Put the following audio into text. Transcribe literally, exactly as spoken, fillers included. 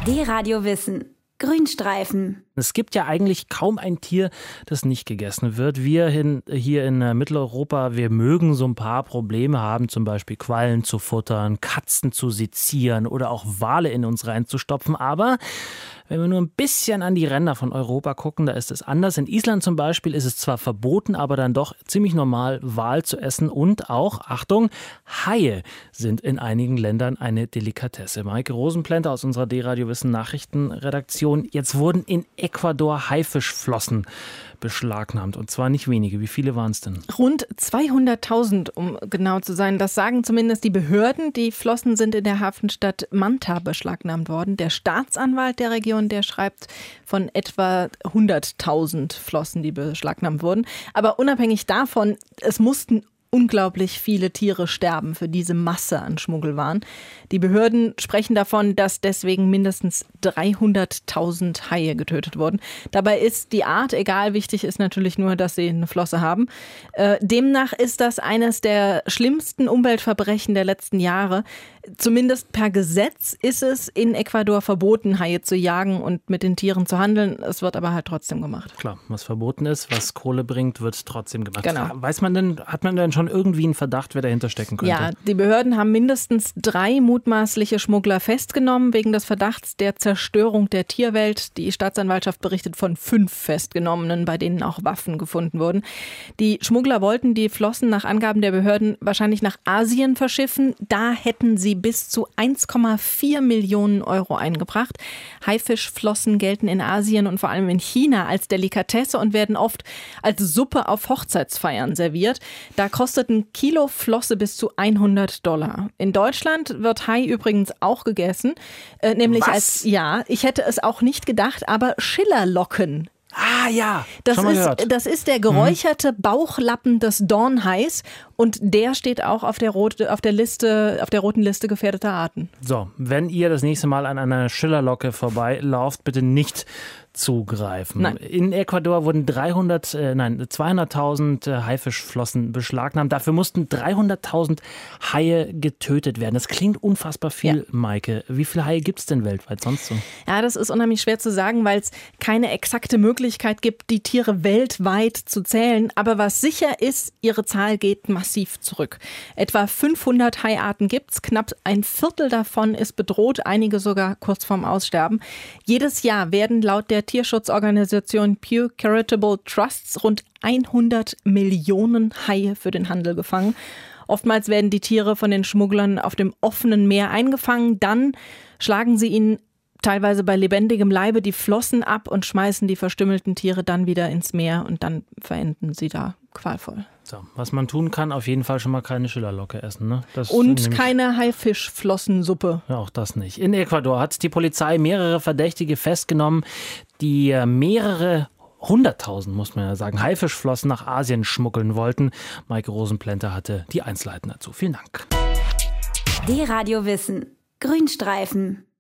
D-Radio Wissen. Grünstreifen. Es gibt ja eigentlich kaum ein Tier, das nicht gegessen wird. Wir hin, hier in Mitteleuropa, wir mögen so ein paar Probleme haben, zum Beispiel Quallen zu futtern, Katzen zu sezieren oder auch Wale in uns reinzustopfen. Aber wenn wir nur ein bisschen an die Ränder von Europa gucken, da ist es anders. In Island zum Beispiel ist es zwar verboten, aber dann doch ziemlich normal, Wal zu essen. Und auch, Achtung, Haie sind in einigen Ländern eine Delikatesse. Maike Rosenplanter aus unserer D-Radio Wissen Nachrichtenredaktion. Jetzt wurden in Ecuador Haifischflossen beschlagnahmt. Und zwar nicht wenige. Wie viele waren es denn? Rund zweihunderttausend, um genau zu sein. Das sagen zumindest die Behörden. Die Flossen sind in der Hafenstadt Manta beschlagnahmt worden. Der Staatsanwalt der Region, der schreibt von etwa hunderttausend Flossen, die beschlagnahmt wurden. Aber unabhängig davon, es mussten unglaublich viele Tiere sterben für diese Masse an Schmuggelwaren. Die Behörden sprechen davon, dass deswegen mindestens dreihunderttausend Haie getötet wurden. Dabei ist die Art egal, wichtig ist natürlich nur, dass sie eine Flosse haben. Äh, demnach ist das eines der schlimmsten Umweltverbrechen der letzten Jahre. Zumindest per Gesetz ist es in Ecuador verboten, Haie zu jagen und mit den Tieren zu handeln. Es wird aber halt trotzdem gemacht. Klar, was verboten ist, was Kohle bringt, wird trotzdem gemacht. Genau. Weiß man denn, hat man denn schon irgendwie einen Verdacht, wer dahinter stecken könnte? Ja, die Behörden haben mindestens drei mutmaßliche Schmuggler festgenommen wegen des Verdachts der Zerstörung der Tierwelt. Die Staatsanwaltschaft berichtet von fünf Festgenommenen, bei denen auch Waffen gefunden wurden. Die Schmuggler wollten die Flossen nach Angaben der Behörden wahrscheinlich nach Asien verschiffen. Da hätten sie bis zu eins Komma vier Millionen Euro eingebracht. Haifischflossen gelten in Asien und vor allem in China als Delikatesse und werden oft als Suppe auf Hochzeitsfeiern serviert. Da kostet ein Kilo Flosse bis zu hundert Dollar. In Deutschland wird Hai übrigens auch gegessen. Äh, nämlich Was? als, ja, ich hätte es auch nicht gedacht, aber Schillerlocken. Ah ja, Das schon mal ist, gehört. das ist der geräucherte Bauchlappen des Dornhais und der steht auch auf der, rote, auf der Liste, auf der roten Liste gefährdeter Arten. So, wenn ihr das nächste Mal an einer Schillerlocke vorbeilauft, bitte nicht zugreifen. Nein. In Ecuador wurden dreihundert, äh, nein, zweihunderttausend äh, Haifischflossen beschlagnahmt. Dafür mussten dreihunderttausend Haie getötet werden. Das klingt unfassbar viel, ja. Maike. Wie viele Haie gibt es denn weltweit sonst so? Ja, das ist unheimlich schwer zu sagen, weil es keine exakte Möglichkeit gibt, die Tiere weltweit zu zählen. Aber was sicher ist, ihre Zahl geht massiv zurück. Etwa fünfhundert Haiarten gibt es. Knapp ein Viertel davon ist bedroht, einige sogar kurz vorm Aussterben. Jedes Jahr werden laut der Tierschutzorganisation Pew Charitable Trusts rund hundert Millionen Haie für den Handel gefangen. Oftmals werden die Tiere von den Schmugglern auf dem offenen Meer eingefangen. Dann schlagen sie ihnen teilweise bei lebendigem Leibe die Flossen ab und schmeißen die verstümmelten Tiere dann wieder ins Meer und dann verenden sie da qualvoll. So, was man tun kann, auf jeden Fall schon mal keine Schillerlocke essen. Ne? Das und keine Haifischflossensuppe. Ja, auch das nicht. In Ecuador hat die Polizei mehrere Verdächtige festgenommen, die mehrere hunderttausend, muss man ja sagen, Haifischflossen nach Asien schmuggeln wollten. Maike Rosenplanter hatte die Einzelheiten dazu. Vielen Dank. D-Radio Wissen. Grünstreifen.